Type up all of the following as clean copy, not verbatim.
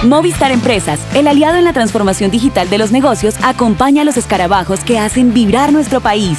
Movistar Empresas, el aliado en la transformación digital de los negocios, acompaña a los escarabajos que hacen vibrar nuestro país.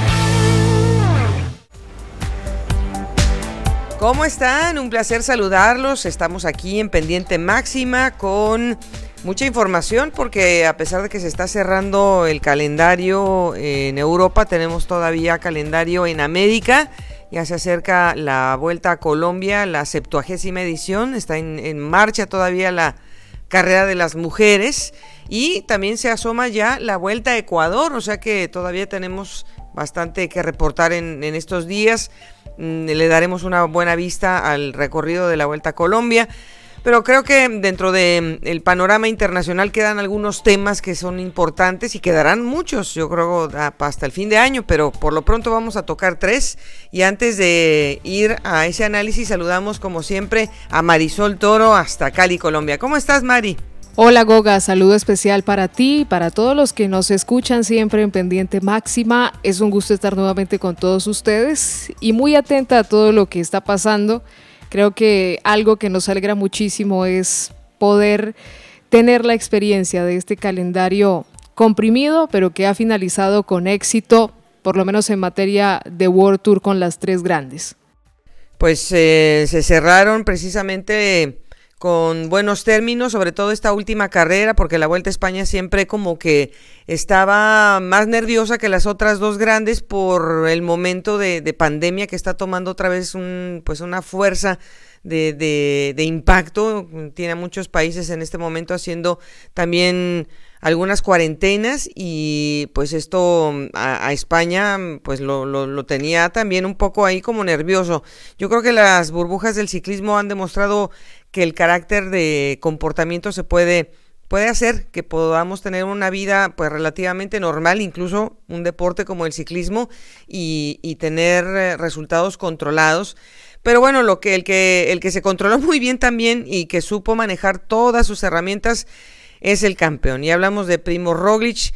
¿Cómo están? Un placer saludarlos. Estamos aquí en Pendiente Máxima con mucha información porque a pesar de que se está cerrando el calendario en Europa, tenemos todavía calendario en América. Ya se acerca la Vuelta a Colombia, la 70ª edición. Está en marcha todavía la carrera de las mujeres y también se asoma ya la Vuelta a Ecuador, o sea que todavía tenemos bastante que reportar en estos días. Le daremos una buena vista al recorrido de la Vuelta a Colombia, pero creo que dentro del panorama internacional quedan algunos temas que son importantes y quedarán muchos, yo creo, hasta el fin de año, pero por lo pronto vamos a tocar 3. Y antes de ir a ese análisis, saludamos como siempre a Marisol Toro hasta Cali, Colombia. ¿Cómo estás, Mari? Hola Goga, saludo especial para ti y para todos los que nos escuchan siempre en Pendiente Máxima. Es un gusto estar nuevamente con todos ustedes y muy atenta a todo lo que está pasando. Creo que algo que nos alegra muchísimo es poder tener la experiencia de este calendario comprimido, pero que ha finalizado con éxito, por lo menos en materia de World Tour con las 3 grandes. Pues se cerraron precisamente con buenos términos, sobre todo esta última carrera, porque la Vuelta a España siempre como que estaba más nerviosa que las otras 2 grandes por el momento de pandemia que está tomando otra vez una fuerza de impacto. Tiene a muchos países en este momento haciendo también algunas cuarentenas y pues esto a España pues lo tenía también un poco ahí como nervioso. Yo creo que las burbujas del ciclismo han demostrado que el carácter de comportamiento se puede hacer que podamos tener una vida pues relativamente normal, incluso un deporte como el ciclismo y tener resultados controlados. Pero bueno, el que se controló muy bien también y que supo manejar todas sus herramientas es el campeón. Y hablamos de Primo Roglic.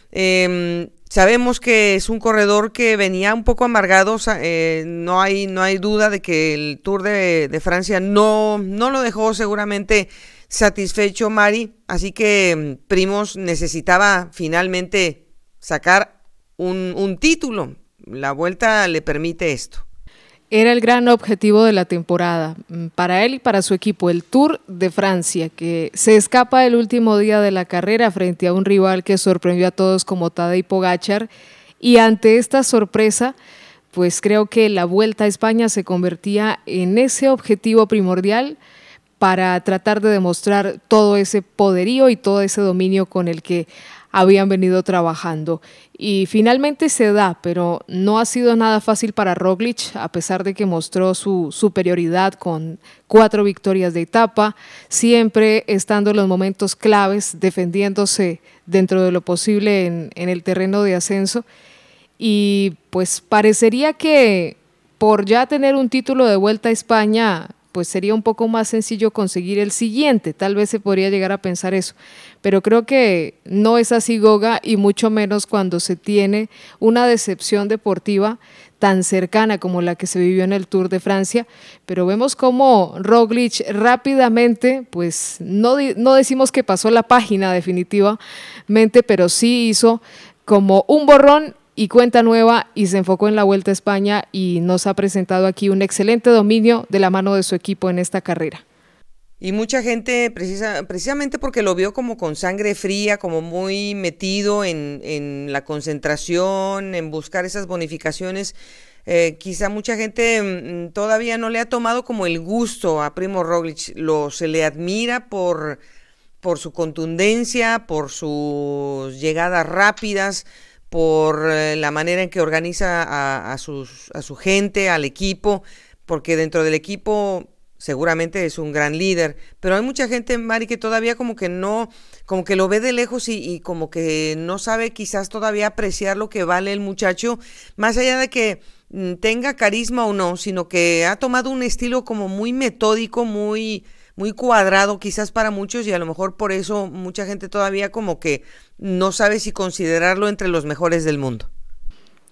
Sabemos que es un corredor que venía un poco amargado, no hay duda de que el Tour de Francia no lo dejó seguramente satisfecho, Mari, así que Primoz necesitaba finalmente sacar un título. La Vuelta le permite esto. Era el gran objetivo de la temporada, para él y para su equipo, el Tour de Francia, que se escapa el último día de la carrera frente a un rival que sorprendió a todos como Tadej Pogačar, y ante esta sorpresa, pues creo que la Vuelta a España se convertía en ese objetivo primordial para tratar de demostrar todo ese poderío y todo ese dominio con el que habían venido trabajando. Y finalmente se da, pero no ha sido nada fácil para Roglic, a pesar de que mostró su superioridad con 4 victorias de etapa, siempre estando en los momentos claves, defendiéndose dentro de lo posible en el terreno de ascenso. Y pues parecería que por ya tener un título de Vuelta a España, pues sería un poco más sencillo conseguir el siguiente, tal vez se podría llegar a pensar eso, pero creo que no es así, Goga, y mucho menos cuando se tiene una decepción deportiva tan cercana como la que se vivió en el Tour de Francia, pero vemos cómo Roglic rápidamente, pues no decimos que pasó la página definitivamente, pero sí hizo como un borrón y cuenta nueva y se enfocó en la Vuelta a España y nos ha presentado aquí un excelente dominio de la mano de su equipo en esta carrera. Y mucha gente, precisamente porque lo vio como con sangre fría, como muy metido en la concentración, en buscar esas bonificaciones, quizá mucha gente todavía no le ha tomado como el gusto a Primo Roglic. Se le admira por su contundencia, por sus llegadas rápidas, por la manera en que organiza a su gente, al equipo, porque dentro del equipo seguramente es un gran líder, pero hay mucha gente, Mari, que todavía como que lo ve de lejos y como que no sabe quizás todavía apreciar lo que vale el muchacho, más allá de que tenga carisma o no, sino que ha tomado un estilo como muy metódico, muy cuadrado quizás para muchos, y a lo mejor por eso mucha gente todavía como que no sabe si considerarlo entre los mejores del mundo.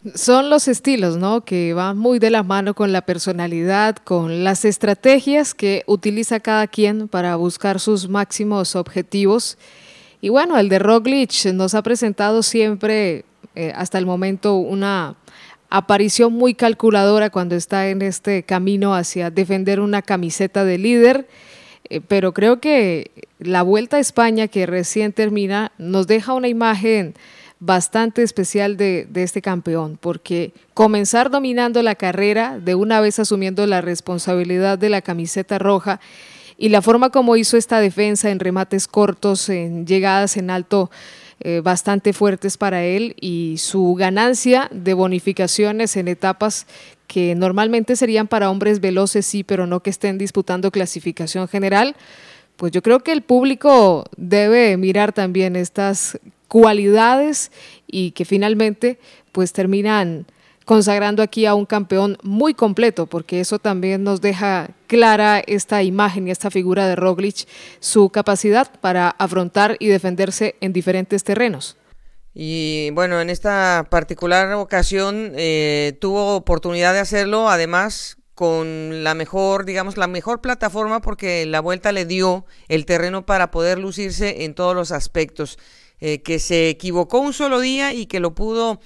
Son los estilos, ¿no?, que van muy de la mano con la personalidad, con las estrategias que utiliza cada quien para buscar sus máximos objetivos. Y bueno, el de Roglic nos ha presentado siempre, hasta el momento, una aparición muy calculadora cuando está en este camino hacia defender una camiseta de líder, pero creo que la Vuelta a España, que recién termina, nos deja una imagen bastante especial de este campeón, porque comenzar dominando la carrera, de una vez asumiendo la responsabilidad de la camiseta roja, y la forma como hizo esta defensa en remates cortos, en llegadas en alto, bastante fuertes para él, y su ganancia de bonificaciones en etapas que normalmente serían para hombres veloces, sí, pero no que estén disputando clasificación general, pues yo creo que el público debe mirar también estas cualidades y que finalmente pues terminan consagrando aquí a un campeón muy completo, porque eso también nos deja clara esta imagen y esta figura de Roglic, su capacidad para afrontar y defenderse en diferentes terrenos. Y bueno, en esta particular ocasión tuvo oportunidad de hacerlo, además con la mejor, digamos, la mejor plataforma, porque la Vuelta le dio el terreno para poder lucirse en todos los aspectos, que se equivocó un solo día y que lo pudo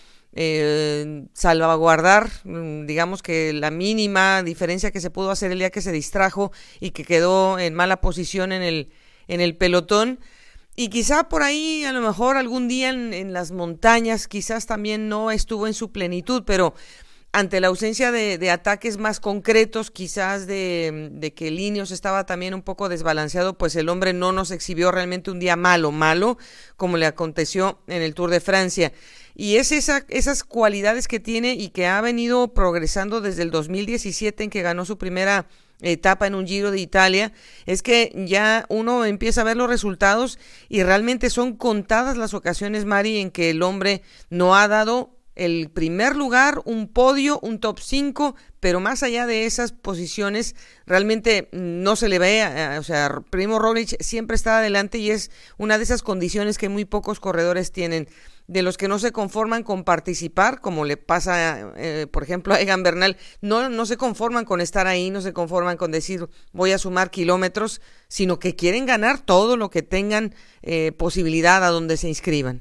salvaguardar, digamos que la mínima diferencia que se pudo hacer el día que se distrajo y que quedó en mala posición en el pelotón. Y quizá por ahí, a lo mejor algún día en las montañas, quizás también no estuvo en su plenitud, pero ante la ausencia de ataques más concretos, quizás de que Ineos estaba también un poco desbalanceado, pues el hombre no nos exhibió realmente un día malo, como le aconteció en el Tour de Francia. Y es esas cualidades que tiene y que ha venido progresando desde el 2017, en que ganó su primera etapa en un Giro de Italia, es que ya uno empieza a ver los resultados y realmente son contadas las ocasiones, Mari, en que el hombre no ha dado el primer lugar, un podio, un top 5, pero más allá de esas posiciones realmente no se le ve, o sea, Primo Roglic siempre está adelante y es una de esas condiciones que muy pocos corredores tienen, de los que no se conforman con participar, como le pasa, por ejemplo, a Egan Bernal, no se conforman con estar ahí, no se conforman con decir voy a sumar kilómetros, sino que quieren ganar todo lo que tengan posibilidad a donde se inscriban.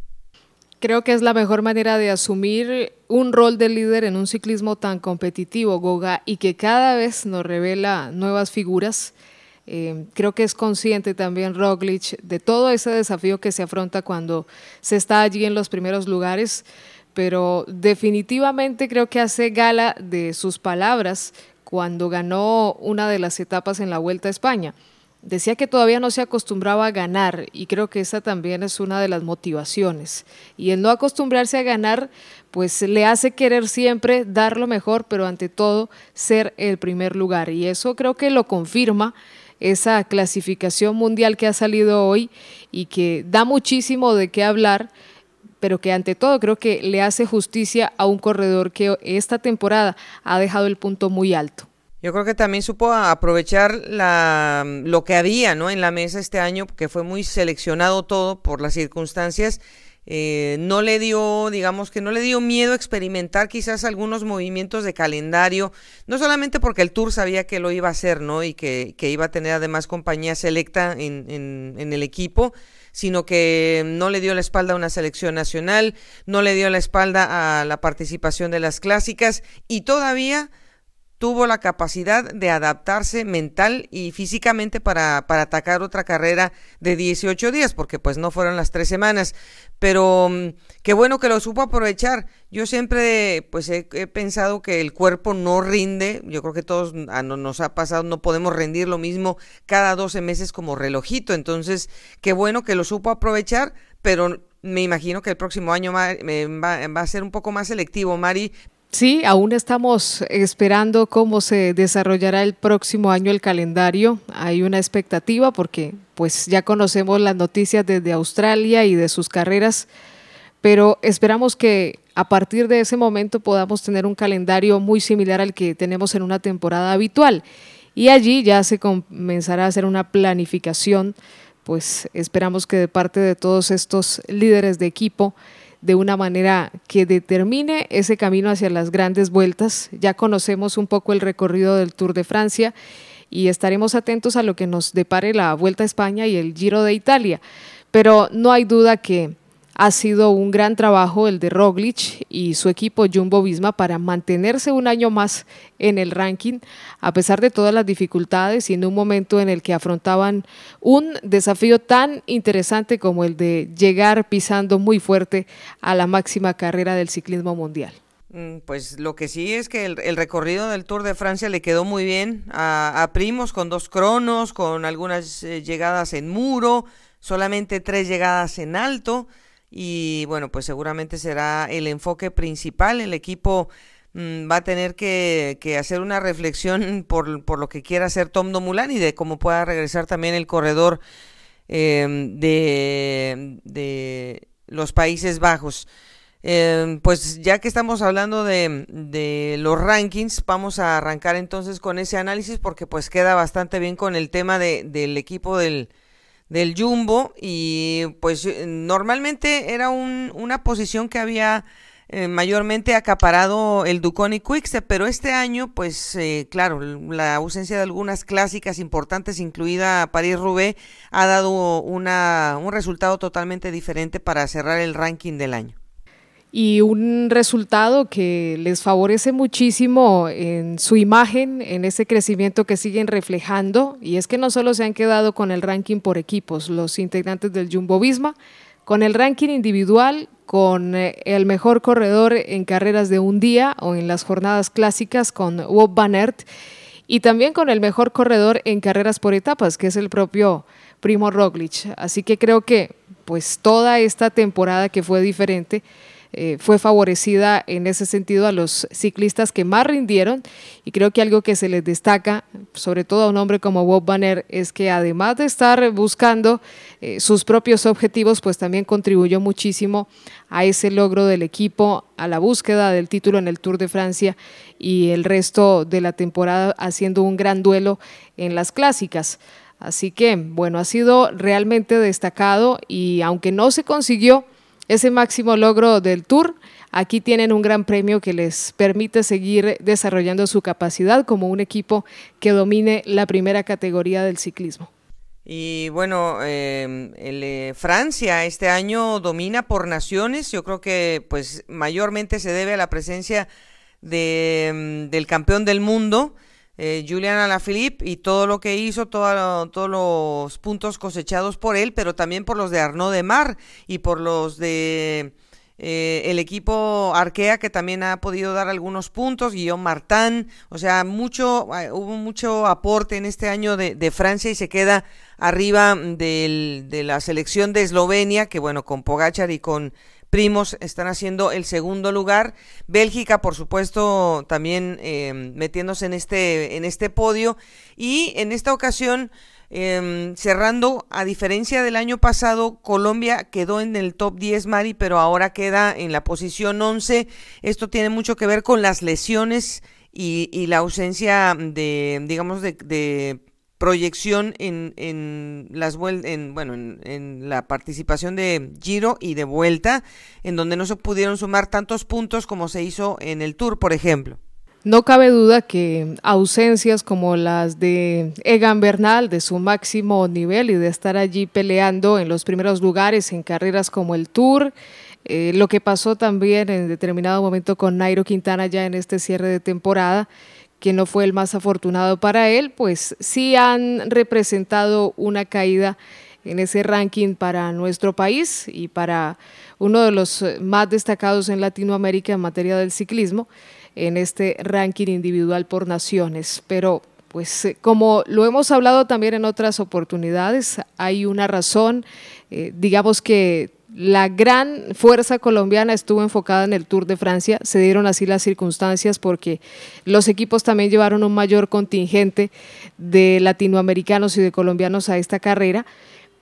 Creo que es la mejor manera de asumir un rol de líder en un ciclismo tan competitivo, Goga, y que cada vez nos revela nuevas figuras. Creo que es consciente también Roglic de todo ese desafío que se afronta cuando se está allí en los primeros lugares, pero definitivamente creo que hace gala de sus palabras cuando ganó una de las etapas en la Vuelta a España. Decía que todavía no se acostumbraba a ganar y creo que esa también es una de las motivaciones. Y el no acostumbrarse a ganar, pues le hace querer siempre dar lo mejor, pero ante todo ser el primer lugar. Y eso creo que lo confirma esa clasificación mundial que ha salido hoy y que da muchísimo de qué hablar, pero que ante todo creo que le hace justicia a un corredor que esta temporada ha dejado el punto muy alto. Yo creo que también supo aprovechar lo que había, ¿no?, en la mesa este año, porque fue muy seleccionado todo por las circunstancias. No le dio, digamos que no le dio miedo experimentar quizás algunos movimientos de calendario, no solamente porque el Tour sabía que lo iba a hacer, ¿no?, y que iba a tener además compañía selecta en el equipo, sino que no le dio la espalda a una selección nacional, no le dio la espalda a la participación de las clásicas y todavía tuvo la capacidad de adaptarse mental y físicamente para atacar otra carrera de 18 días, porque pues no fueron las 3 semanas, pero qué bueno que lo supo aprovechar. Yo siempre pues he pensado que el cuerpo no rinde, yo creo que todos nos ha pasado, no podemos rendir lo mismo cada 12 meses como relojito, entonces qué bueno que lo supo aprovechar, pero me imagino que el próximo año va a ser un poco más selectivo, Mari. Sí, aún estamos esperando cómo se desarrollará el próximo año el calendario. Hay una expectativa porque pues ya conocemos las noticias desde Australia y de sus carreras, pero esperamos que a partir de ese momento podamos tener un calendario muy similar al que tenemos en una temporada habitual. Y allí ya se comenzará a hacer una planificación, pues esperamos que de parte de todos estos líderes de equipo de una manera que determine ese camino hacia las grandes vueltas. Ya conocemos un poco el recorrido del Tour de Francia y estaremos atentos a lo que nos depare la Vuelta a España y el Giro de Italia, pero no hay duda que ha sido un gran trabajo el de Roglic y su equipo Jumbo-Visma para mantenerse un año más en el ranking, a pesar de todas las dificultades y en un momento en el que afrontaban un desafío tan interesante como el de llegar pisando muy fuerte a la máxima carrera del ciclismo mundial. Pues lo que sí es que el recorrido del Tour de Francia le quedó muy bien a Primož, con 2 cronos, con algunas llegadas en muro, solamente 3 llegadas en alto. Y bueno, pues seguramente será el enfoque principal. El equipo va a tener que hacer una reflexión por lo que quiera hacer Tom Dumoulin y de cómo pueda regresar también el corredor de los Países Bajos. Pues ya que estamos hablando de los rankings, vamos a arrancar entonces con ese análisis, porque pues queda bastante bien con el tema del equipo del Jumbo, y pues normalmente era una posición que había mayormente acaparado el Duconi Quickstep, pero este año pues claro, la ausencia de algunas clásicas importantes, incluida París-Roubaix, ha dado un resultado totalmente diferente para cerrar el ranking del año. Y un resultado que les favorece muchísimo en su imagen, en ese crecimiento que siguen reflejando, y es que no solo se han quedado con el ranking por equipos los integrantes del Jumbo-Visma, con el ranking individual, con el mejor corredor en carreras de un día o en las jornadas clásicas con Wout van Aert, y también con el mejor corredor en carreras por etapas, que es el propio Primož Roglic. Así que creo que pues toda esta temporada, que fue diferente, fue favorecida en ese sentido a los ciclistas que más rindieron, y creo que algo que se les destaca, sobre todo a un hombre como Wout van Aert, es que además de estar buscando sus propios objetivos, pues también contribuyó muchísimo a ese logro del equipo, a la búsqueda del título en el Tour de Francia y el resto de la temporada haciendo un gran duelo en las clásicas. Así que, bueno, ha sido realmente destacado, y aunque no se consiguió ese máximo logro del Tour, aquí tienen un gran premio que les permite seguir desarrollando su capacidad como un equipo que domine la primera categoría del ciclismo. Y bueno, Francia este año domina por naciones. Yo creo que pues mayormente se debe a la presencia del campeón del mundo, Julian Alaphilippe, y todo lo que hizo, todos los puntos cosechados por él, pero también por los de Arnaud Démare y por los de el equipo Arkea, que también ha podido dar algunos puntos, Guillaume Martin. O sea, hubo mucho aporte en este año de Francia, y se queda arriba de la selección de Eslovenia, que bueno, con Pogačar y con Primož están haciendo el segundo lugar. Bélgica, por supuesto, también metiéndose en este podio, y en esta ocasión cerrando, a diferencia del año pasado, Colombia quedó en el top 10, Mari, pero ahora queda en la posición 11. Esto tiene mucho que ver con las lesiones y la ausencia de proyección en la participación de Giro y de Vuelta, en donde no se pudieron sumar tantos puntos como se hizo en el Tour, por ejemplo. No cabe duda que ausencias como las de Egan Bernal, de su máximo nivel y de estar allí peleando en los primeros lugares en carreras como el Tour, lo que pasó también en determinado momento con Nairo Quintana ya en este cierre de temporada, que no fue el más afortunado para él, pues sí han representado una caída en ese ranking para nuestro país y para uno de los más destacados en Latinoamérica en materia del ciclismo, en este ranking individual por naciones. Pero pues como lo hemos hablado también en otras oportunidades, hay una razón, digamos que la gran fuerza colombiana estuvo enfocada en el Tour de Francia, se dieron así las circunstancias porque los equipos también llevaron un mayor contingente de latinoamericanos y de colombianos a esta carrera,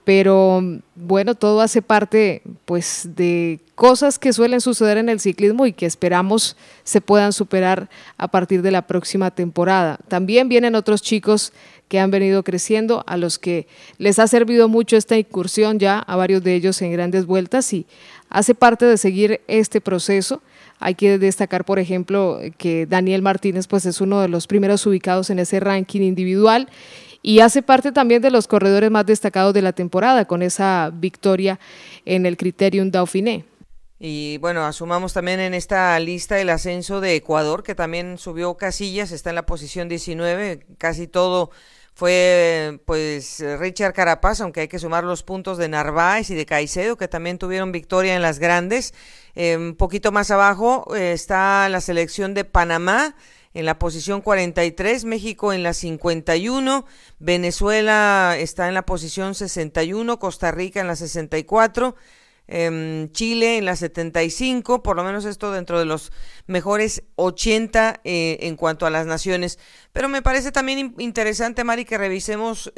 pero bueno, todo hace parte pues de cosas que suelen suceder en el ciclismo y que esperamos se puedan superar a partir de la próxima temporada. También vienen otros chicos que han venido creciendo, a los que les ha servido mucho esta incursión ya, a varios de ellos en grandes vueltas, y hace parte de seguir este proceso. Hay que destacar, por ejemplo, que Daniel Martínez pues es uno de los primeros ubicados en ese ranking individual y hace parte también de los corredores más destacados de la temporada con esa victoria en el Criterium Dauphiné. Y bueno, asumamos también en esta lista el ascenso de Ecuador, que también subió casillas, está en la posición 19, casi todo fue pues Richard Carapaz, aunque hay que sumar los puntos de Narváez y de Caicedo, que también tuvieron victoria en las grandes. Un poquito más abajo está la selección de Panamá, en la posición 43, México en la 51, Venezuela está en la posición 61, Costa Rica en la 64, Chile en la 75, por lo menos esto dentro de los mejores 80 en cuanto a las naciones. Pero me parece también interesante, Mari, que revisemos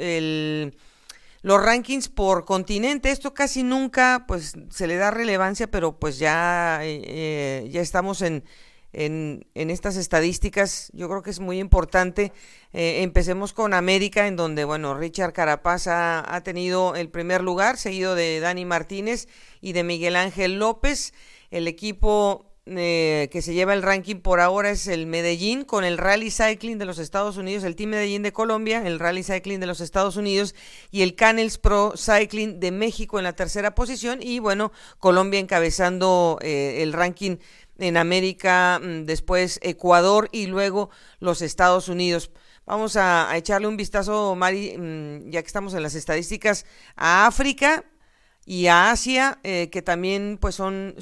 los rankings por continente. Esto casi nunca pues se le da relevancia, pero pues ya estamos en estas estadísticas. Yo creo que es muy importante. Empecemos con América, en donde bueno, Richard Carapaz ha tenido el primer lugar, seguido de Dani Martínez y de Miguel Ángel López. El equipo que se lleva el ranking por ahora es el Medellín, con el Rally Cycling de los Estados Unidos, el Team Medellín de Colombia, el Rally Cycling de los Estados Unidos y el Canels Pro Cycling de México en la tercera posición, y bueno, Colombia encabezando el ranking en América, después Ecuador y luego los Estados Unidos. Vamos a echarle un vistazo, Mari, ya que estamos en las estadísticas, a África y a Asia, que también pues son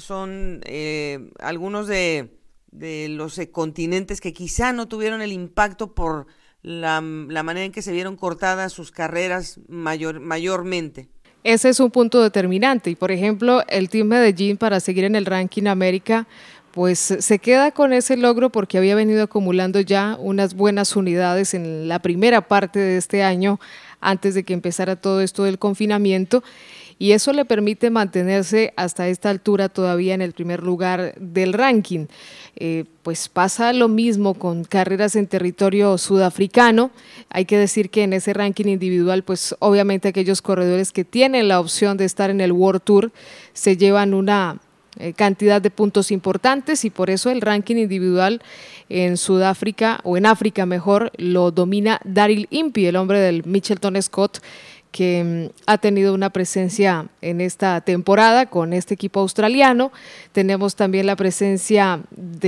algunos de los continentes que quizá no tuvieron el impacto por la manera en que se vieron cortadas sus carreras mayormente. Ese es un punto determinante, y por ejemplo el Team Medellín, para seguir en el ranking América, pues se queda con ese logro porque había venido acumulando ya unas buenas unidades en la primera parte de este año, antes de que empezara todo esto del confinamiento, y eso le permite mantenerse hasta esta altura todavía en el primer lugar del ranking. Pues pasa lo mismo con carreras en territorio sudafricano. Hay que decir que en ese ranking individual, pues obviamente aquellos corredores que tienen la opción de estar en el World Tour se llevan una cantidad de puntos importantes, y por eso el ranking individual en Sudáfrica, o en África mejor, lo domina Daryl Impey, el hombre del Mitchelton Scott, que ha tenido una presencia en esta temporada con este equipo australiano. Tenemos también la presencia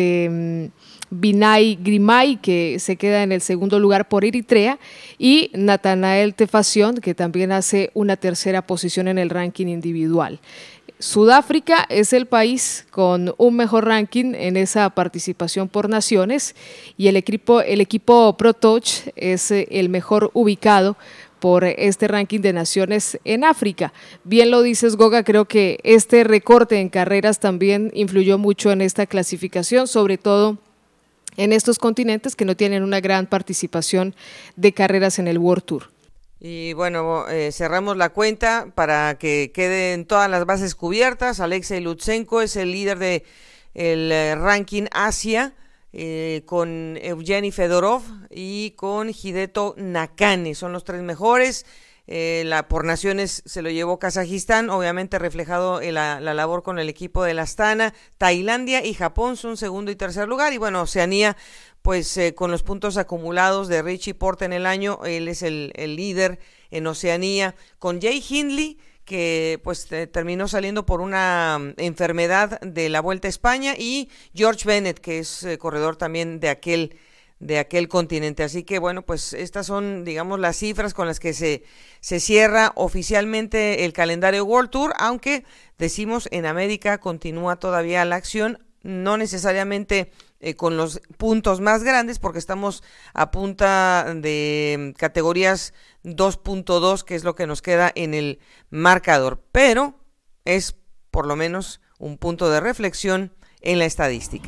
de Binay Grimay, que se queda en el segundo lugar por Eritrea, y Nathanael Tefación, que también hace una tercera posición en el ranking individual. Sudáfrica es el país con un mejor ranking en esa participación por naciones, y el equipo Pro Touch es el mejor ubicado por este ranking de naciones en África. Bien lo dices, Goga, creo que este recorte en carreras también influyó mucho en esta clasificación, sobre todo en estos continentes que no tienen una gran participación de carreras en el World Tour. Y bueno, cerramos la cuenta para que queden todas las bases cubiertas. Alexei Lutsenko es el líder de el ranking Asia, con Evgeny Fedorov y con Hideto Nakane, son los tres mejores. Por naciones se lo llevó Kazajistán, obviamente reflejado en la labor con el equipo de la Astana. Tailandia y Japón son segundo y tercer lugar, y bueno, Oceanía, pues con los puntos acumulados de Richie Porte en el año, él es el líder en Oceanía, con Jay Hindley, que pues terminó saliendo por una enfermedad de la Vuelta a España, y George Bennett, que es corredor también de aquel continente. Así que bueno, pues estas son, digamos, las cifras con las que se cierra oficialmente el calendario World Tour, aunque decimos en América continúa todavía la acción, no necesariamente con los puntos más grandes, porque estamos a punta de categorías 2.2, que es lo que nos queda en el marcador, pero es por lo menos un punto de reflexión en la estadística.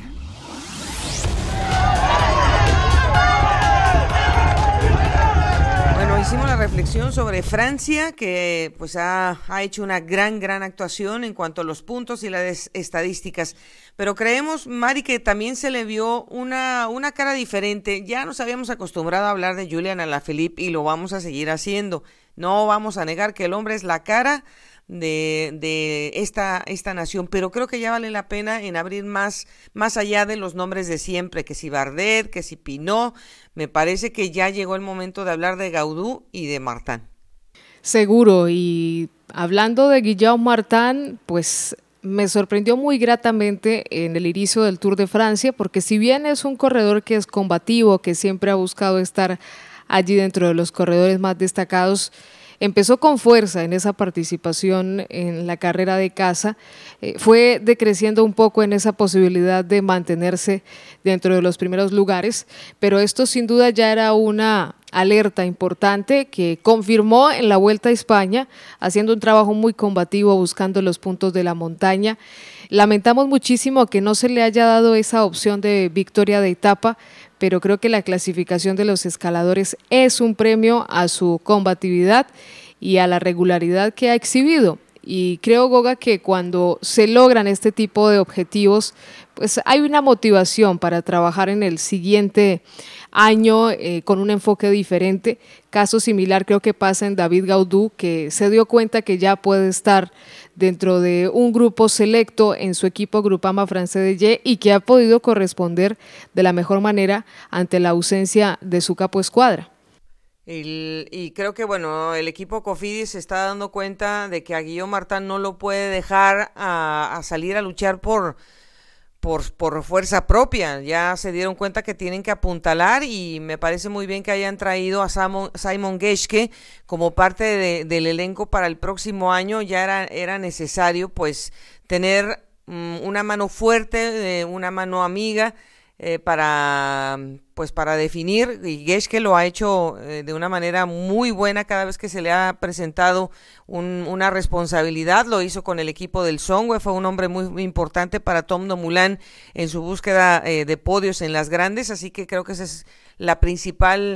hicimos la reflexión sobre Francia, que pues ha hecho una gran actuación en cuanto a los puntos y las estadísticas, pero creemos, Mari, que también se le vio una cara diferente. Ya nos habíamos acostumbrado a hablar de Julian Alaphilippe y lo vamos a seguir haciendo. No vamos a negar que el hombre es la cara de esta nación, pero creo que ya vale la pena en abrir más allá de los nombres de siempre, que si Bardet, que si Pinot. Me parece que ya llegó el momento de hablar de Gaudu y de Martin. Seguro, y hablando de Guillaume Martin, pues me sorprendió muy gratamente en el inicio del Tour de Francia, porque si bien es un corredor que es combativo, que siempre ha buscado estar allí dentro de los corredores más destacados, empezó con fuerza en esa participación en la carrera de casa, fue decreciendo un poco en esa posibilidad de mantenerse dentro de los primeros lugares, pero esto sin duda ya era una alerta importante que confirmó en la Vuelta a España, haciendo un trabajo muy combativo, buscando los puntos de la montaña. Lamentamos muchísimo que no se le haya dado esa opción de victoria de etapa, pero creo que la clasificación de los escaladores es un premio a su combatividad y a la regularidad que ha exhibido. Y creo, Goga, que cuando se logran este tipo de objetivos, pues hay una motivación para trabajar en el siguiente año con un enfoque diferente. Caso similar creo que pasa en David Gaudu, que se dio cuenta que ya puede estar dentro de un grupo selecto en su equipo Groupama Français de y que ha podido corresponder de la mejor manera ante la ausencia de su capo escuadra. Y creo que bueno, el equipo Cofidis se está dando cuenta de que a Guillaume Martin no lo puede dejar a salir a luchar por fuerza propia. Ya se dieron cuenta que tienen que apuntalar y me parece muy bien que hayan traído a Simon Geschke como parte del elenco para el próximo año. Ya era necesario pues tener una mano fuerte, una mano amiga para definir, y Geschke lo ha hecho de una manera muy buena cada vez que se le ha presentado una responsabilidad. Lo hizo con el equipo del Songwe, fue un hombre muy importante para Tom Dumoulin en su búsqueda de podios en las grandes, así que creo que esa es la principal,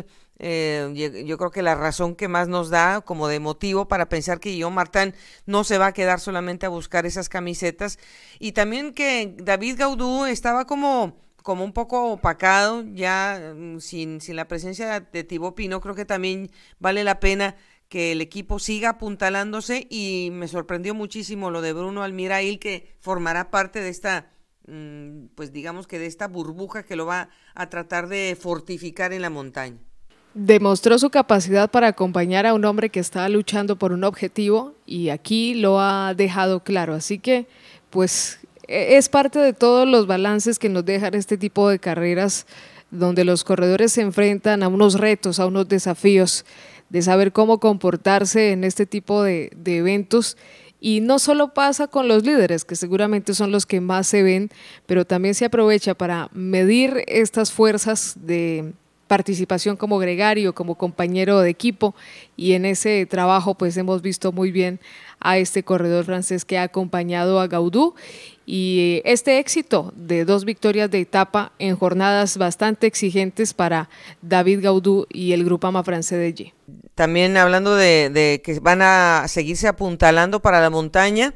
yo creo que la razón que más nos da como de motivo para pensar que Guillaume Martin no se va a quedar solamente a buscar esas camisetas, y también que David Gaudu estaba como un poco opacado, ya sin la presencia de Thibaut Pinot. Creo que también vale la pena que el equipo siga apuntalándose, y me sorprendió muchísimo lo de Bruno Almirall, que formará parte de esta, pues digamos que de esta burbuja que lo va a tratar de fortificar en la montaña. Demostró su capacidad para acompañar a un hombre que estaba luchando por un objetivo, y aquí lo ha dejado claro, así que pues es parte de todos los balances que nos dejan este tipo de carreras, donde los corredores se enfrentan a unos retos, a unos desafíos de saber cómo comportarse en este tipo de eventos. Y no solo pasa con los líderes, que seguramente son los que más se ven, pero también se aprovecha para medir estas fuerzas de participación como gregario, como compañero de equipo, y en ese trabajo pues hemos visto muy bien a este corredor francés que ha acompañado a Gaudu, y este éxito de 2 victorias de etapa en jornadas bastante exigentes para David Gaudu y el Groupama Français de G. También hablando de que van a seguirse apuntalando para la montaña,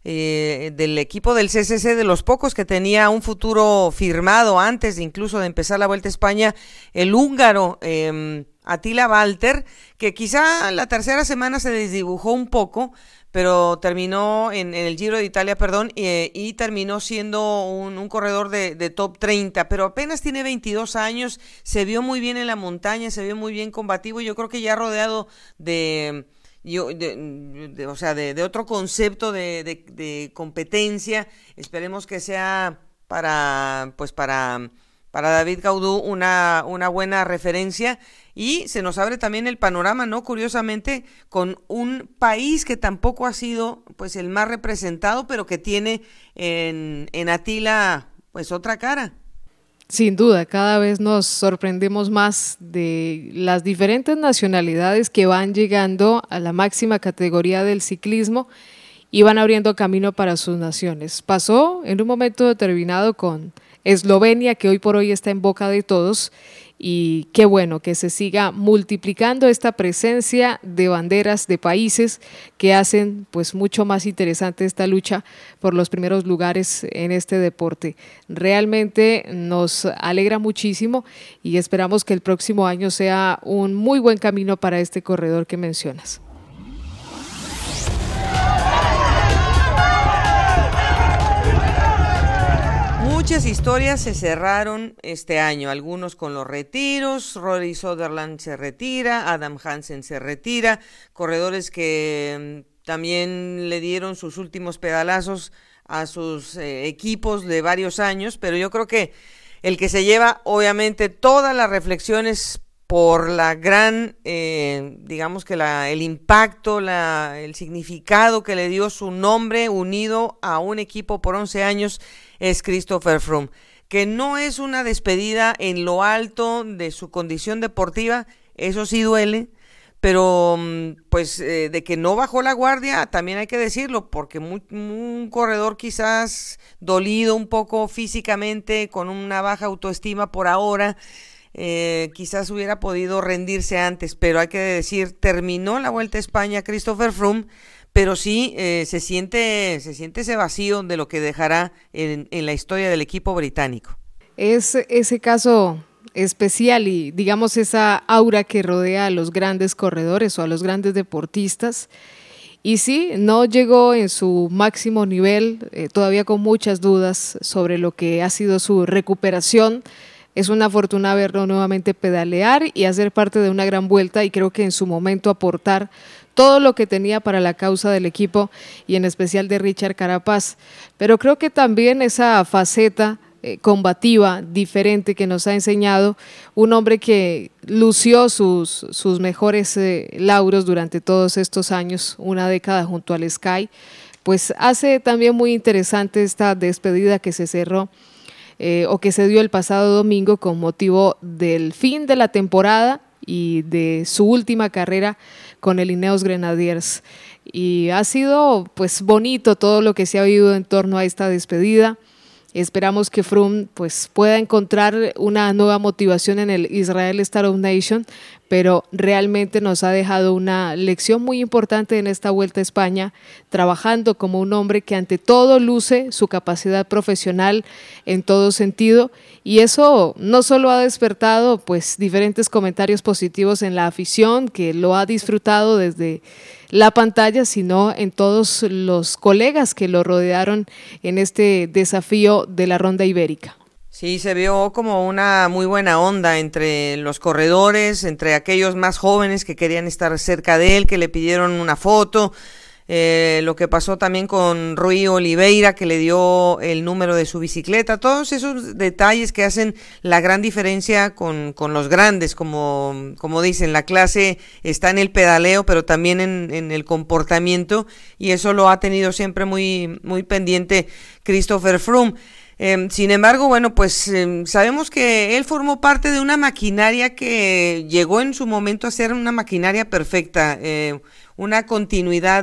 del equipo del CCC, de los pocos que tenía un futuro firmado antes de incluso de empezar la Vuelta a España, el húngaro Attila Valter, que quizá la tercera semana se desdibujó un poco, pero terminó en el Giro de Italia, y terminó siendo un corredor de top 30, pero apenas tiene 22 años, se vio muy bien en la montaña, se vio muy bien combativo. Yo creo que ya rodeado de otro concepto de competencia. Esperemos que sea para David Gaudu una buena referencia, y se nos abre también el panorama, ¿no? Curiosamente, con un país que tampoco ha sido pues el más representado, pero que tiene en Attila pues otra cara. Sin duda, cada vez nos sorprendemos más de las diferentes nacionalidades que van llegando a la máxima categoría del ciclismo, y van abriendo camino para sus naciones. Pasó en un momento determinado con Eslovenia, que hoy por hoy está en boca de todos, y qué bueno que se siga multiplicando esta presencia de banderas de países que hacen pues mucho más interesante esta lucha por los primeros lugares en este deporte. Realmente nos alegra muchísimo y esperamos que el próximo año sea un muy buen camino para este corredor que mencionas. Muchas historias se cerraron este año, algunos con los retiros. Rory Sutherland se retira, Adam Hansen se retira, corredores que también le dieron sus últimos pedalazos a sus equipos de varios años, pero yo creo que el que se lleva obviamente todas las reflexiones por la gran, digamos que el impacto, el significado que le dio su nombre unido a un equipo por 11 años, es Christopher Froome, que no es una despedida en lo alto de su condición deportiva, eso sí duele, pero pues de que no bajó la guardia, también hay que decirlo, porque un corredor quizás dolido un poco físicamente, con una baja autoestima por ahora, quizás hubiera podido rendirse antes, pero hay que decir, terminó la Vuelta a España Christopher Froome, pero sí se siente ese vacío de lo que dejará en la historia del equipo británico. Es ese caso especial y digamos esa aura que rodea a los grandes corredores o a los grandes deportistas. Y sí, no llegó en su máximo nivel, todavía con muchas dudas sobre lo que ha sido su recuperación. Es una fortuna verlo nuevamente pedalear y hacer parte de una gran vuelta, y creo que en su momento aportar todo lo que tenía para la causa del equipo y en especial de Richard Carapaz. Pero creo que también esa faceta combativa, diferente, que nos ha enseñado un hombre que lució sus mejores lauros durante todos estos años, una década junto al Sky, pues hace también muy interesante esta despedida que se cerró o que se dio el pasado domingo con motivo del fin de la temporada y de su última carrera con el Ineos Grenadiers. Y ha sido pues bonito todo lo que se ha oído en torno a esta despedida. Esperamos que Froome pues pueda encontrar una nueva motivación en el Israel Startup Nation, pero realmente nos ha dejado una lección muy importante en esta Vuelta a España, trabajando como un hombre que ante todo luce su capacidad profesional en todo sentido, y eso no solo ha despertado pues diferentes comentarios positivos en la afición, que lo ha disfrutado desde la pantalla, sino en todos los colegas que lo rodearon en este desafío de la Ronda Ibérica. Sí, se vio como una muy buena onda entre los corredores, entre aquellos más jóvenes que querían estar cerca de él, que le pidieron una foto. Lo que pasó también con Rui Oliveira, que le dio el número de su bicicleta, todos esos detalles que hacen la gran diferencia con los grandes, como dicen, la clase está en el pedaleo, pero también en el comportamiento, y eso lo ha tenido siempre muy, muy pendiente Christopher Froome. Sin embargo, bueno, pues sabemos que él formó parte de una maquinaria que llegó en su momento a ser una maquinaria perfecta, una continuidad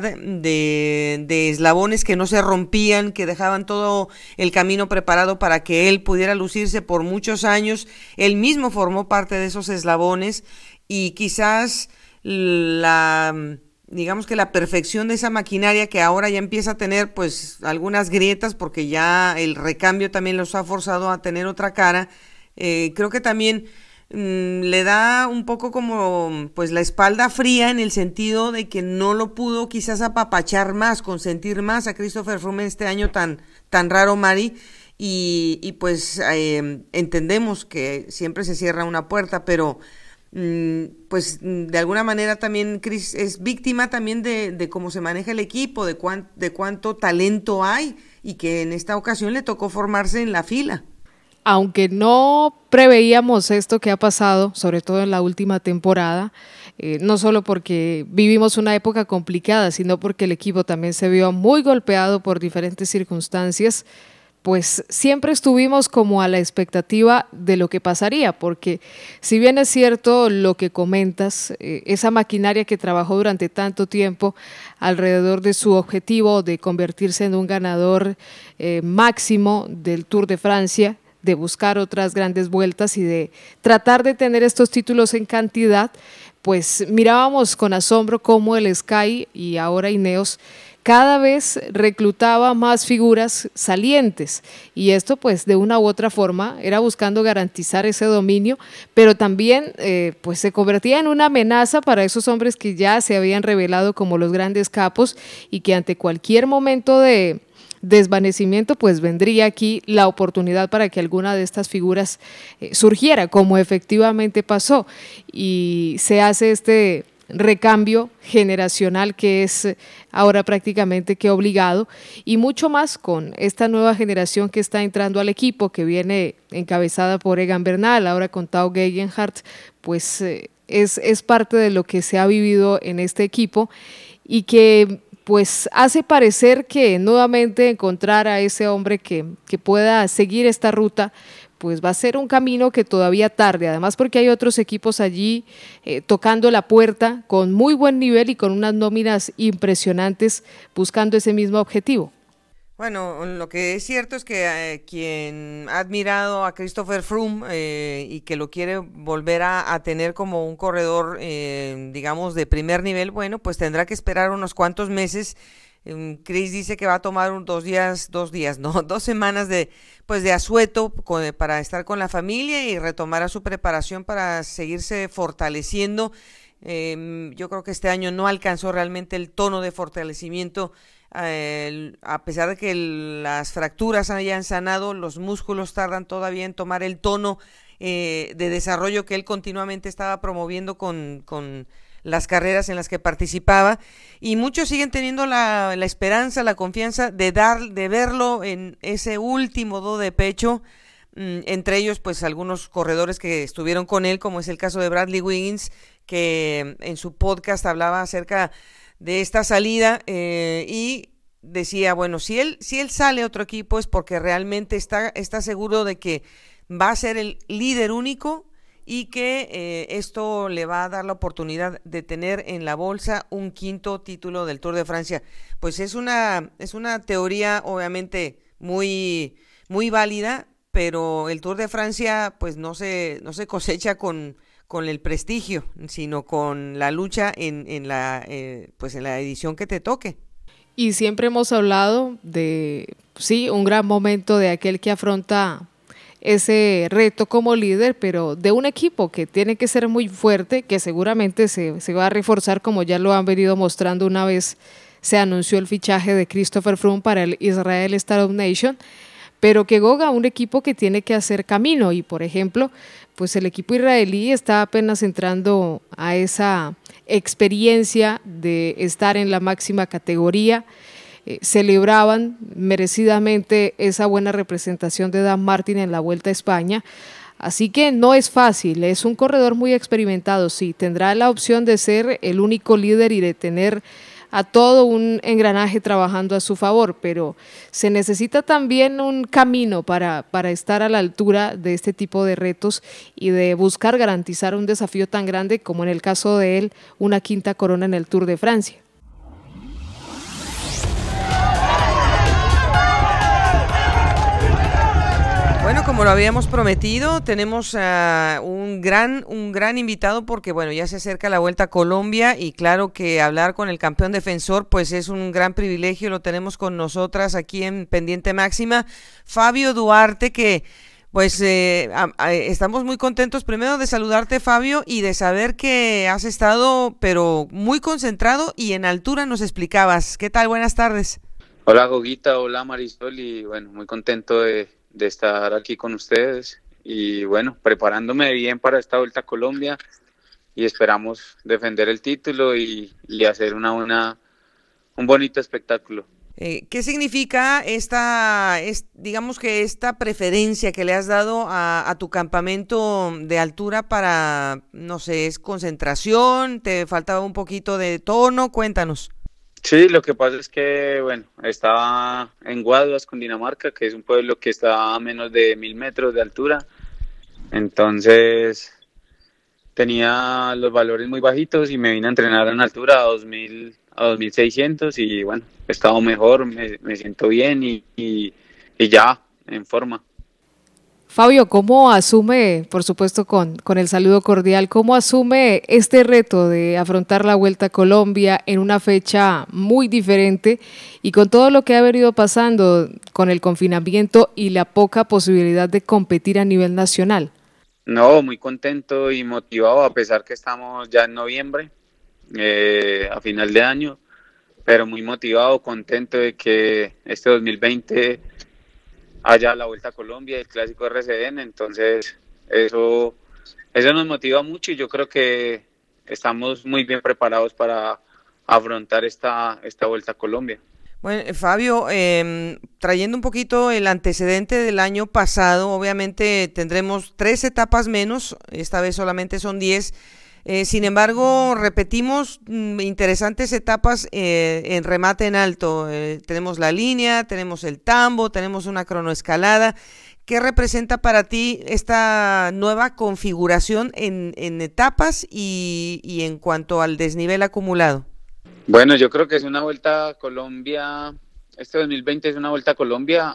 de eslabones que no se rompían, que dejaban todo el camino preparado para que él pudiera lucirse por muchos años. Él mismo formó parte de esos eslabones, y quizás digamos que la perfección de esa maquinaria, que ahora ya empieza a tener pues algunas grietas porque ya el recambio también los ha forzado a tener otra cara, creo que también le da un poco como pues la espalda fría, en el sentido de que no lo pudo quizás apapachar más, consentir más a Christopher Froome este año tan raro, Mari, y pues entendemos que siempre se cierra una puerta, pero pues de alguna manera también Chris es víctima también de cómo se maneja el equipo, de cuánto talento hay, y que en esta ocasión le tocó formarse en la fila. Aunque no preveíamos esto que ha pasado, sobre todo en la última temporada, no solo porque vivimos una época complicada, sino porque el equipo también se vio muy golpeado por diferentes circunstancias, pues siempre estuvimos como a la expectativa de lo que pasaría, porque si bien es cierto lo que comentas, esa maquinaria que trabajó durante tanto tiempo alrededor de su objetivo de convertirse en un ganador máximo del Tour de Francia, de buscar otras grandes vueltas y de tratar de tener estos títulos en cantidad, pues mirábamos con asombro cómo el Sky y ahora Ineos cada vez reclutaba más figuras salientes, y esto pues de una u otra forma era buscando garantizar ese dominio, pero también pues se convertía en una amenaza para esos hombres que ya se habían revelado como los grandes capos y que ante cualquier momento de desvanecimiento pues vendría aquí la oportunidad para que alguna de estas figuras surgiera, como efectivamente pasó, y se hace este recambio generacional que es ahora prácticamente que obligado, y mucho más con esta nueva generación que está entrando al equipo, que viene encabezada por Egan Bernal, ahora con Tao Geoghegan, pues es parte de lo que se ha vivido en este equipo y que pues hace parecer que nuevamente encontrar a ese hombre que pueda seguir esta ruta pues va a ser un camino que todavía tarde, además porque hay otros equipos allí tocando la puerta con muy buen nivel y con unas nóminas impresionantes buscando ese mismo objetivo. Bueno, lo que es cierto es que quien ha admirado a Christopher Froome y que lo quiere volver a tener como un corredor, digamos, de primer nivel, bueno, pues tendrá que esperar unos cuantos meses. Chris dice que va a tomar 2 semanas de asueto para estar con la familia y retomar su preparación para seguirse fortaleciendo. Yo creo que este año no alcanzó realmente el tono de fortalecimiento, a pesar de que las fracturas hayan sanado, los músculos tardan todavía en tomar el tono de desarrollo que él continuamente estaba promoviendo con las carreras en las que participaba, y muchos siguen teniendo la esperanza, la confianza de verlo en ese último do de pecho, entre ellos pues algunos corredores que estuvieron con él, como es el caso de Bradley Wiggins, que en su podcast hablaba acerca de esta salida y decía, bueno, si él sale a otro equipo es porque realmente está seguro de que va a ser el líder único y que esto le va a dar la oportunidad de tener en la bolsa un quinto título del Tour de Francia. Pues es una teoría obviamente muy, muy válida, pero el Tour de Francia pues no se cosecha con el prestigio, sino con la lucha en la edición que te toque. Y siempre hemos hablado de, sí, un gran momento de aquel que afronta ese reto como líder, pero de un equipo que tiene que ser muy fuerte, que seguramente se va a reforzar, como ya lo han venido mostrando una vez se anunció el fichaje de Christopher Froome para el Israel Startup Nation, pero que Goga, un equipo que tiene que hacer camino, y por ejemplo, pues el equipo israelí está apenas entrando a esa experiencia de estar en la máxima categoría. Celebraban merecidamente esa buena representación de Dan Martin en la Vuelta a España, así que no es fácil, es un corredor muy experimentado, sí, tendrá la opción de ser el único líder y de tener a todo un engranaje trabajando a su favor, pero se necesita también un camino para estar a la altura de este tipo de retos y de buscar garantizar un desafío tan grande como en el caso de él, una quinta corona en el Tour de Francia. Bueno, como lo habíamos prometido, tenemos un gran invitado porque, bueno, ya se acerca la Vuelta a Colombia y claro que hablar con el campeón defensor pues es un gran privilegio, lo tenemos con nosotras aquí en Pendiente Máxima, Fabio Duarte, que pues estamos muy contentos primero de saludarte, Fabio, y de saber que has estado pero muy concentrado y en altura nos explicabas. ¿Qué tal? Buenas tardes. Hola Goguita, hola Marisol, y bueno, muy contento de estar aquí con ustedes y bueno, preparándome bien para esta Vuelta a Colombia y esperamos defender el título y hacer un bonito espectáculo. ¿Qué significa digamos que esta preferencia que le has dado a tu campamento de altura para, no sé, es concentración, te faltaba un poquito de tono? Cuéntanos. Sí, lo que pasa es que, bueno, estaba en Guaduas, Cundinamarca, que es un pueblo que está a menos de 1000 metros de altura. Entonces tenía los valores muy bajitos y me vine a entrenar en altura a 2000, a 2600 y bueno, he estado mejor, me siento bien y ya en forma. Fabio, ¿cómo asume, por supuesto con el saludo cordial, cómo asume este reto de afrontar la Vuelta a Colombia en una fecha muy diferente y con todo lo que ha venido pasando con el confinamiento y la poca posibilidad de competir a nivel nacional? No, muy contento y motivado a pesar que estamos ya en noviembre, a final de año, pero muy motivado, contento de que este 2020 haya la Vuelta a Colombia y el Clásico RCN, entonces eso nos motiva mucho y yo creo que estamos muy bien preparados para afrontar esta Vuelta a Colombia. Bueno, Fabio, trayendo un poquito el antecedente del año pasado, obviamente tendremos 3 etapas menos, esta vez solamente son 10. Sin embargo, repetimos interesantes etapas en remate en alto. Tenemos la línea, tenemos el tambo, tenemos una cronoescalada. ¿Qué representa para ti esta nueva configuración en etapas y en cuanto al desnivel acumulado? Bueno, yo creo que es una Vuelta a Colombia, este 2020 es una Vuelta a Colombia.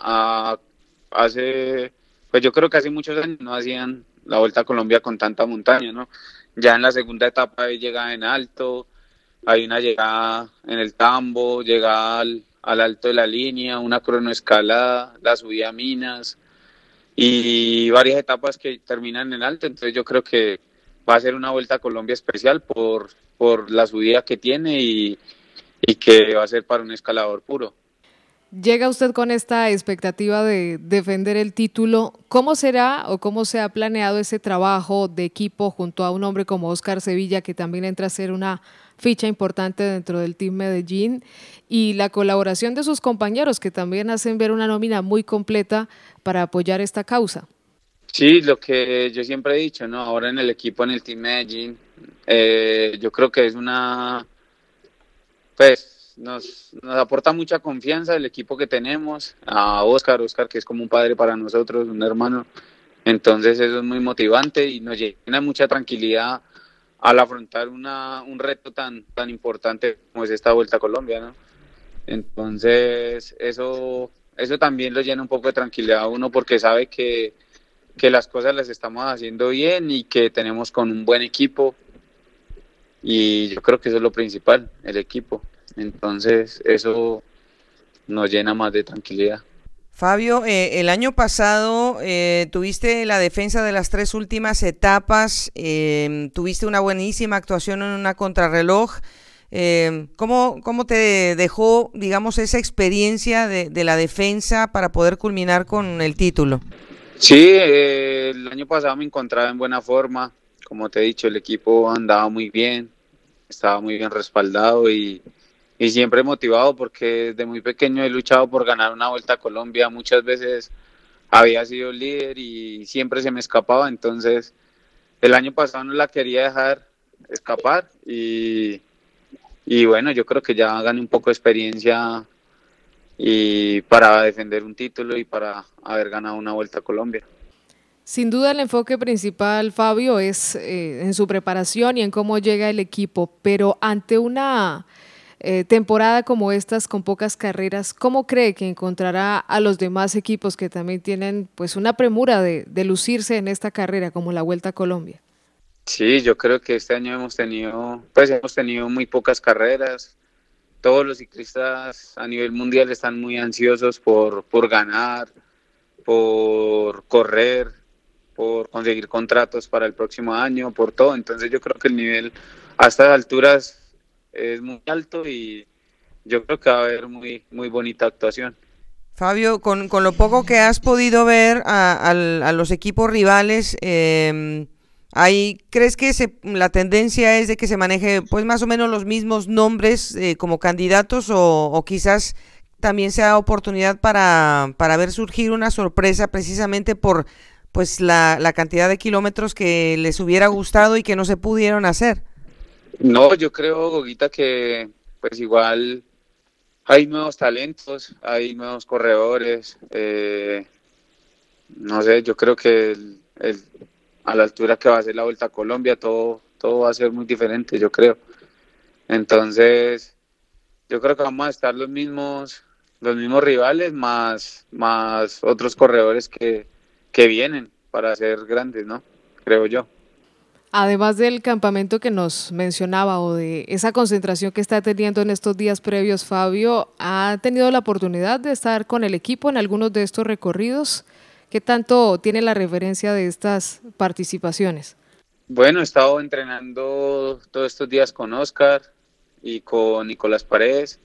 Pues yo creo que hace muchos años no hacían la Vuelta a Colombia con tanta montaña, ¿no? Ya en la segunda etapa hay llegada en alto, hay una llegada en el tambo, llegada al alto de la línea, una cronoescalada, la subida a Minas y varias etapas que terminan en alto. Entonces yo creo que va a ser una Vuelta a Colombia especial por la subida que tiene y que va a ser para un escalador puro. Llega usted con esta expectativa de defender el título. ¿Cómo será o cómo se ha planeado ese trabajo de equipo junto a un hombre como Óscar Sevilla, que también entra a ser una ficha importante dentro del Team Medellín, y la colaboración de sus compañeros que también hacen ver una nómina muy completa para apoyar esta causa? Sí, lo que yo siempre he dicho, ¿no? Ahora en el equipo, en el Team Medellín, yo creo que es pues nos aporta mucha confianza el equipo que tenemos, a Óscar que es como un padre para nosotros, un hermano, entonces eso es muy motivante y nos llena mucha tranquilidad al afrontar un reto tan importante como es esta Vuelta a Colombia, ¿no? Entonces eso también lo llena un poco de tranquilidad a uno porque sabe que las cosas las estamos haciendo bien y que tenemos con un buen equipo y yo creo que eso es lo principal, el equipo. Entonces eso nos llena más de tranquilidad. Fabio, el año pasado tuviste la defensa de las 3 últimas etapas, tuviste una buenísima actuación en una contrarreloj. ¿Cómo te dejó, digamos, esa experiencia de la defensa para poder culminar con el título? Sí, el año pasado me encontraba en buena forma, como te he dicho, el equipo andaba muy bien, estaba muy bien respaldado y siempre motivado porque desde muy pequeño he luchado por ganar una Vuelta a Colombia, muchas veces había sido líder y siempre se me escapaba, entonces el año pasado no la quería dejar escapar y bueno, yo creo que ya gané un poco de experiencia y para defender un título y para haber ganado una Vuelta a Colombia. Sin duda el enfoque principal, Fabio, es en su preparación y en cómo llega el equipo, pero ante una temporada como estas con pocas carreras, ¿cómo cree que encontrará a los demás equipos que también tienen pues una premura de lucirse en esta carrera como la Vuelta a Colombia? Sí, yo creo que este año hemos tenido muy pocas carreras. Todos los ciclistas a nivel mundial están muy ansiosos por ganar, por correr, por conseguir contratos para el próximo año, por todo. Entonces yo creo que el nivel a estas alturas es muy alto y yo creo que va a haber muy bonita actuación. Fabio, con lo poco que has podido ver a los equipos rivales, ¿crees que la tendencia es de que se maneje pues más o menos los mismos nombres como candidatos o quizás también sea oportunidad para ver surgir una sorpresa precisamente por pues la cantidad de kilómetros que les hubiera gustado y que no se pudieron hacer? No, yo creo, Goguita, que pues igual hay nuevos talentos, hay nuevos corredores. No sé, yo creo que a la altura que va a ser la Vuelta a Colombia, todo va a ser muy diferente, yo creo. Entonces, yo creo que vamos a estar los mismos rivales, más otros corredores que vienen para ser grandes, ¿no? Creo yo. Además del campamento que nos mencionaba o de esa concentración que está teniendo en estos días previos, Fabio, ¿ha tenido la oportunidad de estar con el equipo en algunos de estos recorridos? ¿Qué tanto tiene la referencia de estas participaciones? Bueno, he estado entrenando todos estos días con Oscar y con Nicolás Paredes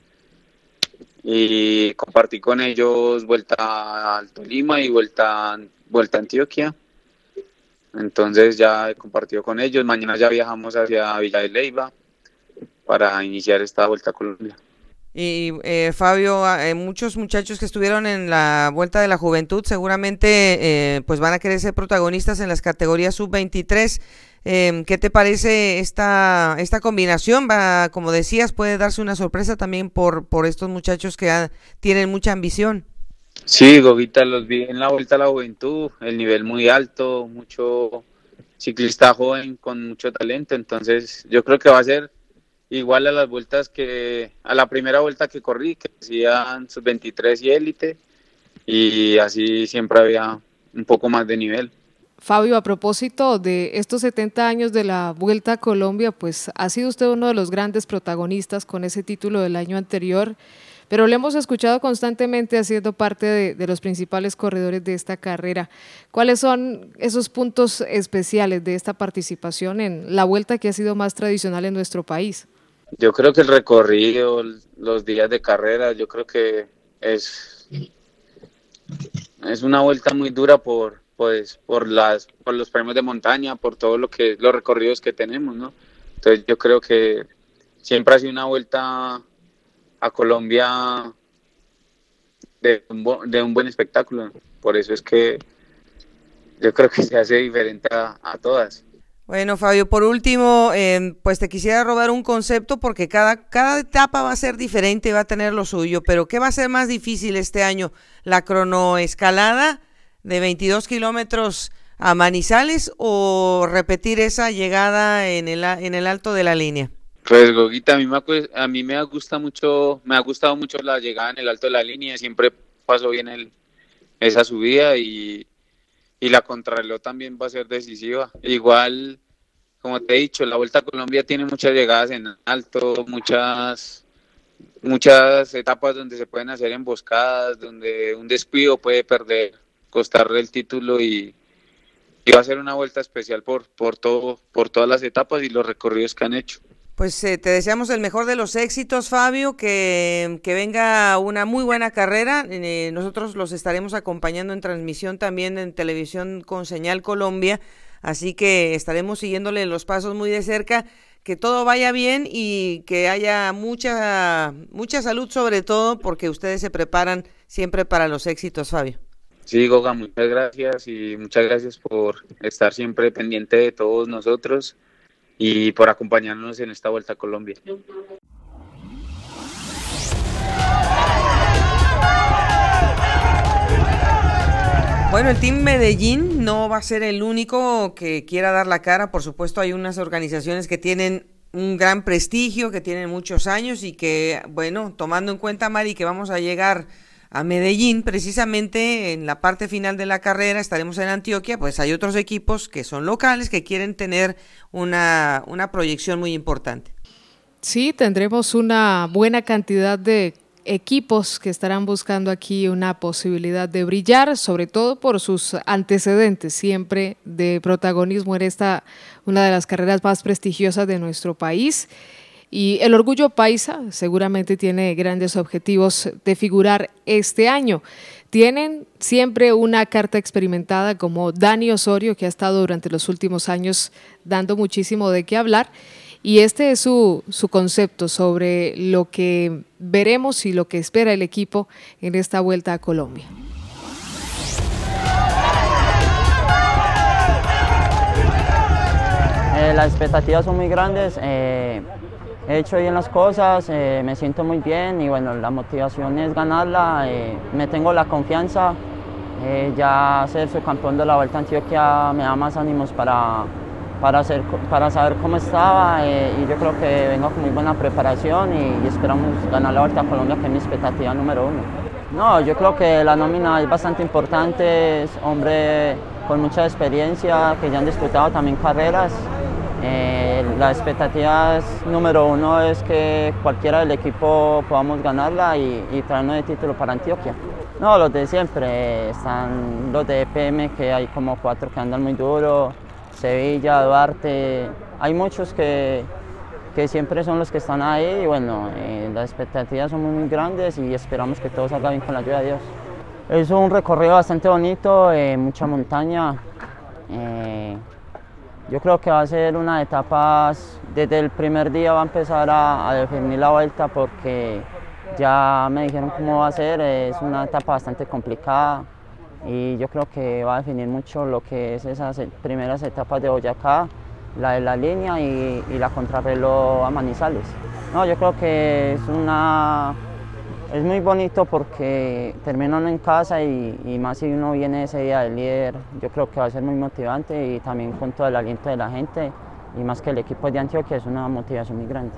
y compartí con ellos vuelta al Tolima y vuelta a Antioquia. Entonces ya he compartido con ellos. Mañana ya viajamos hacia Villa de Leyva para iniciar esta Vuelta a Colombia. Y Fabio, muchos muchachos que estuvieron en la Vuelta de la Juventud seguramente pues van a querer ser protagonistas en las categorías sub-23. ¿Qué te parece esta combinación? Como decías, puede darse una sorpresa también por estos muchachos que tienen mucha ambición. Sí, Gogita, los vi en la Vuelta a la Juventud, el nivel muy alto, mucho ciclista joven con mucho talento, entonces yo creo que va a ser igual a las vueltas a la primera vuelta que corrí, que hacían sub-23 y élite, y así siempre había un poco más de nivel. Fabio, a propósito de estos 70 años de la Vuelta a Colombia, pues ha sido usted uno de los grandes protagonistas con ese título del año anterior, pero le hemos escuchado constantemente haciendo parte de los principales corredores de esta carrera. ¿Cuáles son esos puntos especiales de esta participación en la vuelta que ha sido más tradicional en nuestro país? Yo creo que el recorrido, los días de carrera, yo creo que es una vuelta muy dura por los premios de montaña, por todo los recorridos que tenemos, ¿no? Entonces yo creo que siempre ha sido una vuelta a Colombia de un buen espectáculo. Por eso es que yo creo que se hace diferente a todas. Bueno, Fabio, por último, pues te quisiera robar un concepto porque cada etapa va a ser diferente, va a tener lo suyo, pero ¿qué va a ser más difícil este año? ¿La cronoescalada de 22 kilómetros a Manizales o repetir esa llegada en el alto de la línea? Pues Goguita, a mí me ha gustado mucho la llegada en el alto de la línea, siempre paso bien esa subida y la contrarreloj también va a ser decisiva. Igual, como te he dicho, la Vuelta a Colombia tiene muchas llegadas en alto, muchas etapas donde se pueden hacer emboscadas, donde un descuido puede costarle el título y va a ser una vuelta especial por todas las etapas y los recorridos que han hecho. Pues te deseamos el mejor de los éxitos, Fabio, que venga una muy buena carrera. Nosotros los estaremos acompañando en transmisión también en televisión con Señal Colombia, así que estaremos siguiéndole los pasos muy de cerca. Que todo vaya bien y que haya mucha salud sobre todo, porque ustedes se preparan siempre para los éxitos, Fabio. Sí, Goga, muchas gracias y muchas gracias por estar siempre pendiente de todos nosotros y por acompañarnos en esta Vuelta a Colombia. Bueno, el Team Medellín no va a ser el único que quiera dar la cara. Por supuesto, hay unas organizaciones que tienen un gran prestigio, que tienen muchos años y que, bueno, tomando en cuenta, Mari, que vamos a llegar a Medellín, precisamente en la parte final de la carrera, estaremos en Antioquia, pues hay otros equipos que son locales, que quieren tener una proyección muy importante. Sí, tendremos una buena cantidad de equipos que estarán buscando aquí una posibilidad de brillar, sobre todo por sus antecedentes siempre de protagonismo en esta, una de las carreras más prestigiosas de nuestro país. Y el Orgullo Paisa seguramente tiene grandes objetivos de figurar este año. Tienen siempre una carta experimentada como Dani Osorio, que ha estado durante los últimos años dando muchísimo de qué hablar. Y este es su concepto sobre lo que veremos y lo que espera el equipo en esta Vuelta a Colombia. Las expectativas son muy grandes, he hecho bien las cosas, me siento muy bien y bueno, la motivación es ganarla, me tengo la confianza, ya ser subcampeón de la Vuelta a Antioquia me da más ánimos para saber cómo estaba y yo creo que vengo con muy buena preparación y esperamos ganar la Vuelta a Colombia, que es mi expectativa número 1. No, yo creo que la nómina es bastante importante, es hombre con mucha experiencia, que ya han disputado también carreras. La expectativa número 1 es que cualquiera del equipo podamos ganarla y traernos el título para Antioquia. No, los de siempre, están los de EPM, que hay como 4 que andan muy duro, Sevilla, Duarte, hay muchos que siempre son los que están ahí y bueno, las expectativas son muy grandes y esperamos que todo salga bien con la ayuda de Dios. Es un recorrido bastante bonito, mucha montaña. Yo creo que va a ser una de etapas, desde el primer día va a empezar a definir la vuelta porque ya me dijeron cómo va a ser, es una etapa bastante complicada y yo creo que va a definir mucho lo que es esas primeras etapas de Boyacá, la de la línea y la contrarreloj a Manizales. No, yo creo que es muy bonito porque terminan en casa y más si uno viene ese día del líder, yo creo que va a ser muy motivante y también con todo el aliento de la gente y más que el equipo de Antioquia es una motivación muy grande.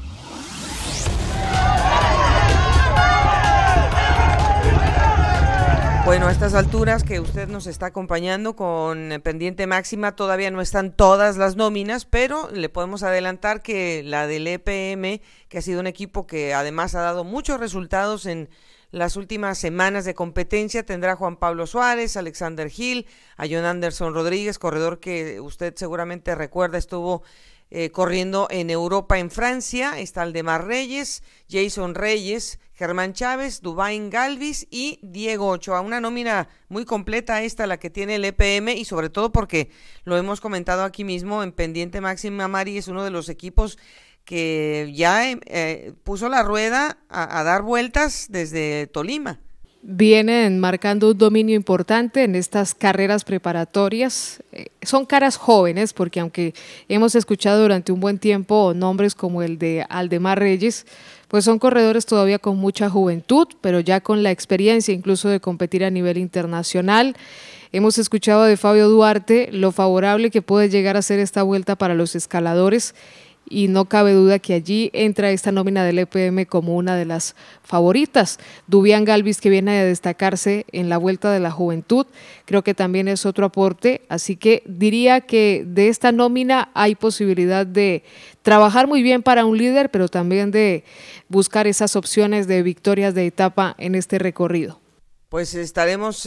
Bueno, a estas alturas que usted nos está acompañando con Pendiente Máxima, todavía no están todas las nóminas, pero le podemos adelantar que la del EPM, que ha sido un equipo que además ha dado muchos resultados en las últimas semanas de competencia, tendrá a Juan Pablo Suárez, Alexander Gil, a John Anderson Rodríguez, corredor que usted seguramente recuerda estuvo corriendo en Europa, en Francia. Está Aldemar Reyes, Jason Reyes, Germán Chávez, Dubain Galvis y Diego Ochoa. Una nómina muy completa esta, la que tiene el EPM, y sobre todo porque lo hemos comentado aquí mismo en Pendiente Máxima, Mari, es uno de los equipos que ya puso la rueda a dar vueltas desde Tolima. Vienen marcando un dominio importante en estas carreras preparatorias. Son caras jóvenes porque aunque hemos escuchado durante un buen tiempo nombres como el de Aldemar Reyes, pues son corredores todavía con mucha juventud, pero ya con la experiencia incluso de competir a nivel internacional. Hemos escuchado de Fabio Duarte lo favorable que puede llegar a ser esta vuelta para los escaladores y no cabe duda que allí entra esta nómina del EPM como una de las favoritas. Dubián Galvis, que viene a destacarse en la Vuelta de la Juventud, creo que también es otro aporte, así que diría que de esta nómina hay posibilidad de trabajar muy bien para un líder, pero también de buscar esas opciones de victorias de etapa en este recorrido. Pues estaremos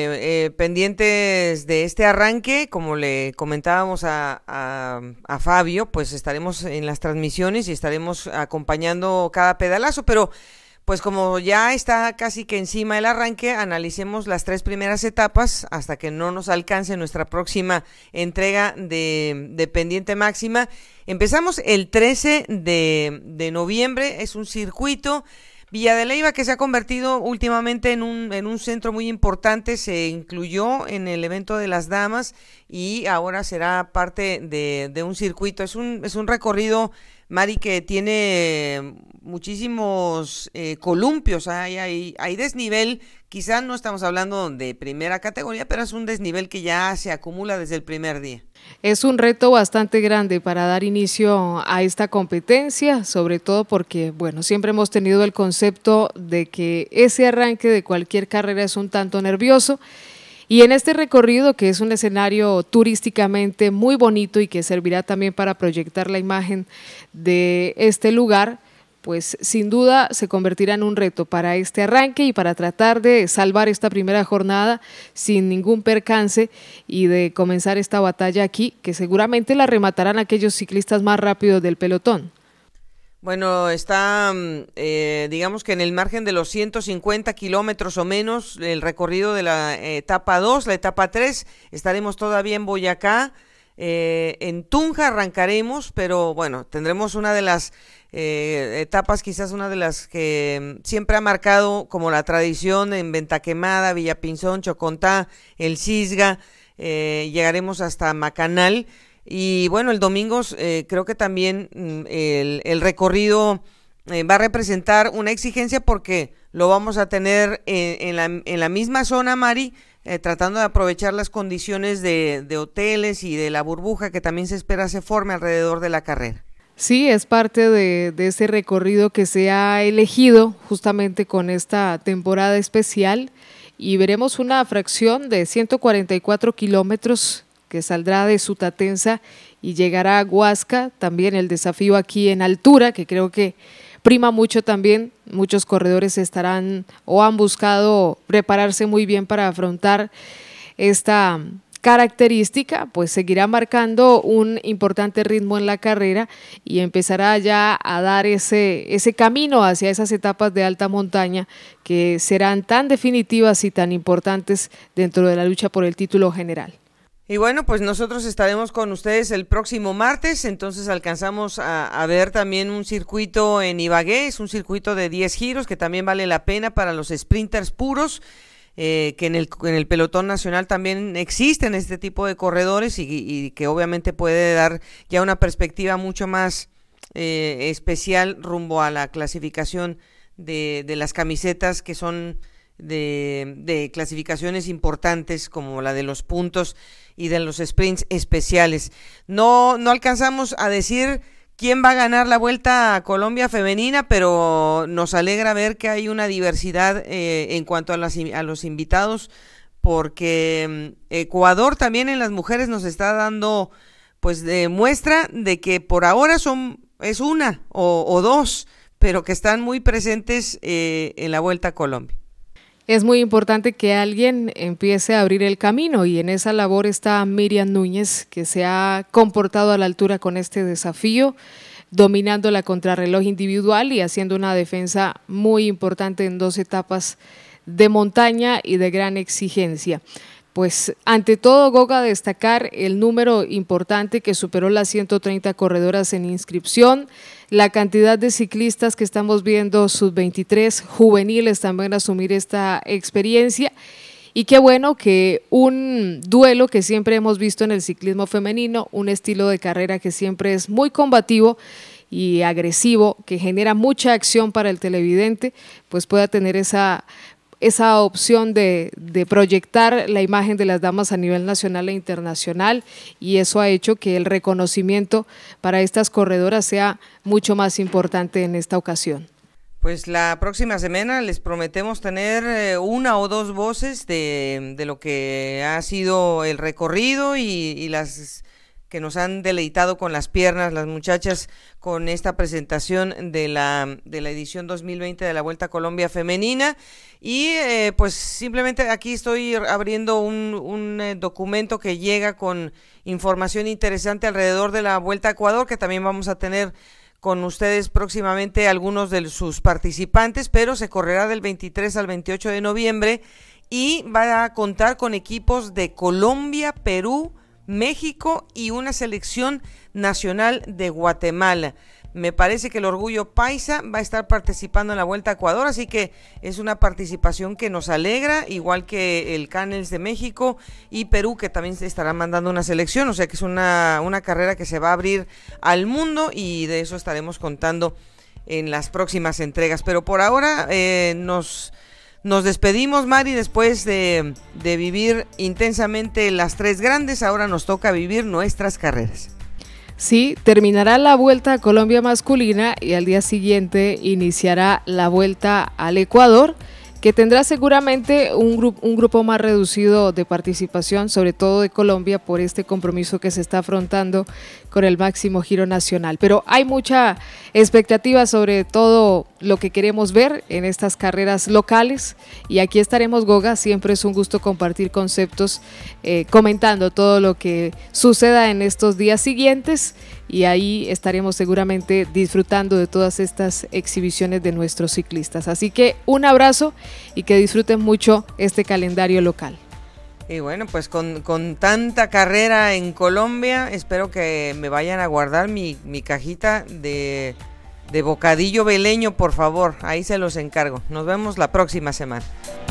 pendientes de este arranque, como le comentábamos a Fabio, pues estaremos en las transmisiones y estaremos acompañando cada pedalazo, pero pues como ya está casi que encima el arranque, analicemos las 3 primeras etapas hasta que no nos alcance nuestra próxima entrega de Pendiente Máxima. Empezamos el 13 de noviembre, es un circuito Villa de Leyva, que se ha convertido últimamente en un centro muy importante, se incluyó en el evento de las damas y ahora será parte de un circuito. Es un recorrido, Mari, que tiene muchísimos columpios, hay desnivel, quizás no estamos hablando de primera categoría, pero es un desnivel que ya se acumula desde el primer día. Es un reto bastante grande para dar inicio a esta competencia, sobre todo porque, bueno, siempre hemos tenido el concepto de que ese arranque de cualquier carrera es un tanto nervioso. Y en este recorrido, que es un escenario turísticamente muy bonito y que servirá también para proyectar la imagen de este lugar, pues sin duda se convertirá en un reto para este arranque y para tratar de salvar esta primera jornada sin ningún percance y de comenzar esta batalla aquí, que seguramente la rematarán aquellos ciclistas más rápidos del pelotón. Bueno, está, digamos que en el margen de los 150 kilómetros o menos el recorrido de la etapa 2, la etapa 3, estaremos todavía en Boyacá, en Tunja arrancaremos, pero bueno, tendremos una de las etapas, quizás una de las que siempre ha marcado como la tradición en Ventaquemada, Villapinzón, Chocontá, El Cisga, llegaremos hasta Macanal. Y bueno, el domingo creo que también el recorrido va a representar una exigencia porque lo vamos a tener en la misma zona, Mari, tratando de aprovechar las condiciones de hoteles y de la burbuja que también se espera se forme alrededor de la carrera. Sí, es parte de ese recorrido que se ha elegido justamente con esta temporada especial y veremos una fracción de 144 kilómetros que saldrá de Sutatenza y llegará a Huasca, también el desafío aquí en altura, que creo que prima mucho también, muchos corredores estarán o han buscado prepararse muy bien para afrontar esta característica, pues seguirá marcando un importante ritmo en la carrera y empezará ya a dar ese camino hacia esas etapas de alta montaña que serán tan definitivas y tan importantes dentro de la lucha por el título general. Y bueno, pues nosotros estaremos con ustedes el próximo martes, entonces alcanzamos a ver también un circuito en Ibagué, es un circuito de 10 giros que también vale la pena para los sprinters puros, que en el pelotón nacional también existen este tipo de corredores y que obviamente puede dar ya una perspectiva mucho más especial rumbo a la clasificación de las camisetas que son de clasificaciones importantes como la de los puntos y de los sprints especiales. No alcanzamos a decir quién va a ganar la Vuelta a Colombia femenina, pero nos alegra ver que hay una diversidad en cuanto a los invitados, porque Ecuador también en las mujeres nos está dando pues de muestra de que por ahora es una o dos, pero que están muy presentes en la Vuelta a Colombia. Es muy importante que alguien empiece a abrir el camino y en esa labor está Miriam Núñez, que se ha comportado a la altura con este desafío, dominando la contrarreloj individual y haciendo una defensa muy importante en 2 etapas de montaña y de gran exigencia. Pues ante todo, Goga, destacar el número importante que superó las 130 corredoras en inscripción, la cantidad de ciclistas que estamos viendo, sub-23, juveniles también asumir esta experiencia y qué bueno que un duelo que siempre hemos visto en el ciclismo femenino, un estilo de carrera que siempre es muy combativo y agresivo, que genera mucha acción para el televidente, pues pueda tener esa opción de proyectar la imagen de las damas a nivel nacional e internacional y eso ha hecho que el reconocimiento para estas corredoras sea mucho más importante en esta ocasión. Pues la próxima semana les prometemos tener una o dos voces de lo que ha sido el recorrido y las que nos han deleitado con las piernas las muchachas con esta presentación de la edición 2020 de la Vuelta a Colombia femenina y pues simplemente aquí estoy abriendo un documento que llega con información interesante alrededor de la Vuelta a Ecuador, que también vamos a tener con ustedes próximamente algunos de sus participantes, pero se correrá del 23 al 28 de noviembre y va a contar con equipos de Colombia, Perú, México y una selección nacional de Guatemala. Me parece que el Orgullo Paisa va a estar participando en la Vuelta a Ecuador, así que es una participación que nos alegra, igual que el Canels de México y Perú, que también se estará mandando una selección, o sea que es una carrera que se va a abrir al mundo y de eso estaremos contando en las próximas entregas. Pero por ahora nos despedimos, Mari, después de vivir intensamente las 3 grandes, ahora nos toca vivir nuestras carreras. Sí, terminará la Vuelta a Colombia masculina y al día siguiente iniciará la Vuelta al Ecuador, que tendrá seguramente un grupo más reducido de participación, sobre todo de Colombia, por este compromiso que se está afrontando con el máximo giro nacional. Pero hay mucha expectativa sobre todo lo que queremos ver en estas carreras locales y aquí estaremos, Goga, siempre es un gusto compartir conceptos, comentando todo lo que suceda en estos días siguientes y ahí estaremos seguramente disfrutando de todas estas exhibiciones de nuestros ciclistas. Así que un abrazo y que disfruten mucho este calendario local. Y bueno, pues con tanta carrera en Colombia, espero que me vayan a guardar mi cajita de bocadillo beleño, por favor, ahí se los encargo. Nos vemos la próxima semana.